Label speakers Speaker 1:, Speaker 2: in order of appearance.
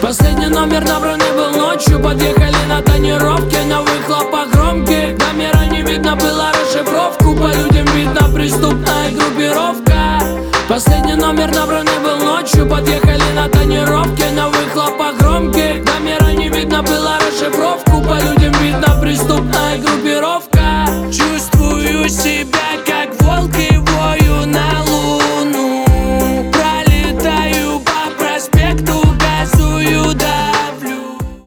Speaker 1: Последний номер набранный был ночью. Подъехали на тонировке, на выхлопах громких. Камера не видно было расшифровку. По людям видно преступная группировка. Последний номер набранный был ночью. Подъехали